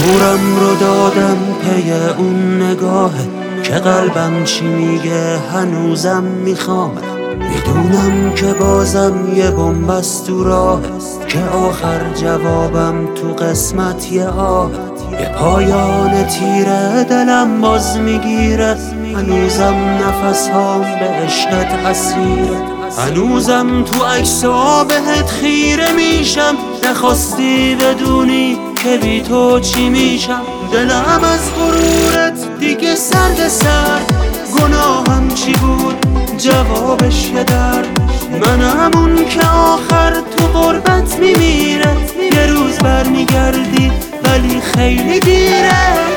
غرورم رو دادم پی اون نگاهه که قلبم چی میگه هنوزم میخوام. میدونم که بازم یه بنبست تو راه، که آخر جوابم تو قسمت یه آه. یه پایان تیره دلم باز میگیره، هنوزم نفس هام به عشقت اسیره. هنوزم تو عکسا بهت خیره میشم، نخواستی بدونی که بی تو چی میشم. دلم از غرورت دیگه سرد سرد، گناهم چی بود جوابش یه درد. من همون که آخر تو غربت میمیره، یه روز برمیگردی ولی خیلی دیره.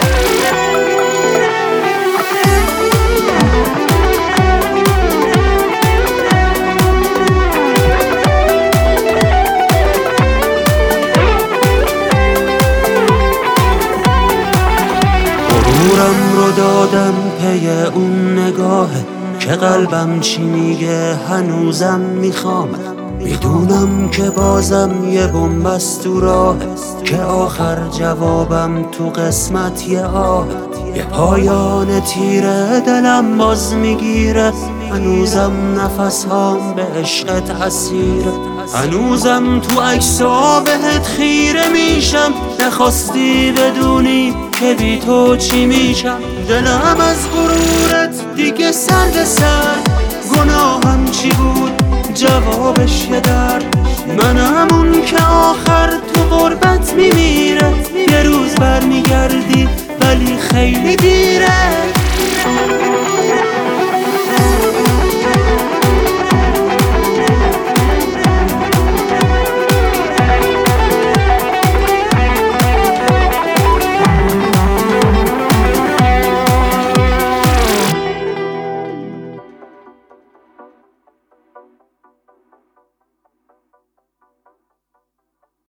غرورم رو دادم پی اون نگاهه که قلبم چی میگه هنوزم میخوام. میدونم که بازم یه بنبست تو راه، که آخر جوابم تو قسمت یه آه. یه پایان تیره دلم باز میگیره، هنوزم نفس هام به عشقت اسیره. هنوزم تو عکسا بهت خیره میشم، نخواستی بدونی که بی تو چی میشم. دلم از غرورت دیگه سرد سرد، گناهم چی بود جوابش یه درد. من همون که آخر تو غربت میمیره، یه روز برمیگردی ولی خیلی دیره.